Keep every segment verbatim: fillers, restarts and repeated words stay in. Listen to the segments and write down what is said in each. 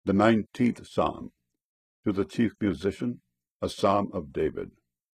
The nineteenth Psalm. To the chief musician, a psalm of David.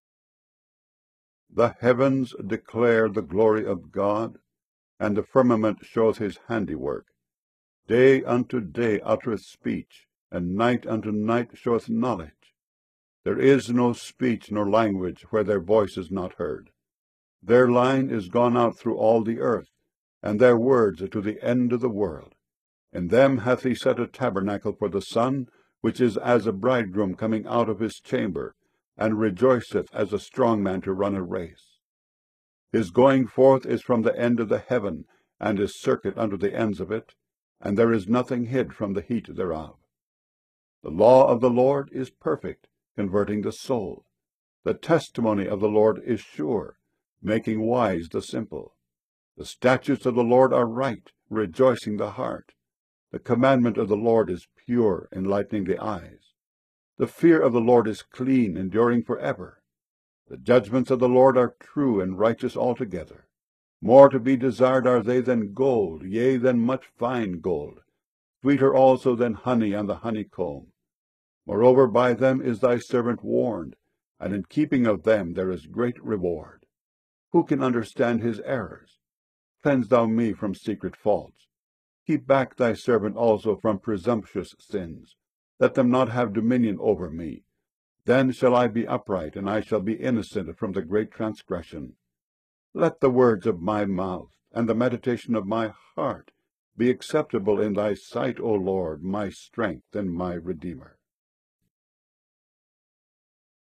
The heavens declare the glory of God, and the firmament showeth his handiwork. Day unto day uttereth speech, and night unto night showeth knowledge. There is no speech nor language where their voice is not heard. Their line is gone out through all the earth, and their words to the end of the world. In them hath he set a tabernacle for the sun, which is as a bridegroom coming out of his chamber, and rejoiceth as a strong man to run a race. His going forth is from the end of the heaven, and his circuit unto the ends of it, and there is nothing hid from the heat thereof. The law of the Lord is perfect, converting the soul. The testimony of the Lord is sure, making wise the simple. The statutes of the Lord are right, rejoicing the heart. The commandment of the Lord is pure, enlightening the eyes. The fear of the Lord is clean, enduring forever. The judgments of the Lord are true and righteous altogether. More to be desired are they than gold, yea, than much fine gold, sweeter also than honey and the honeycomb. Moreover, by them is thy servant warned, and in keeping of them there is great reward. Who can understand his errors? Cleanse thou me from secret faults. Keep back thy servant also from presumptuous sins. Let them not have dominion over me. Then shall I be upright, and I shall be innocent from the great transgression. Let the words of my mouth and the meditation of my heart be acceptable in thy sight, O Lord, my strength and my Redeemer.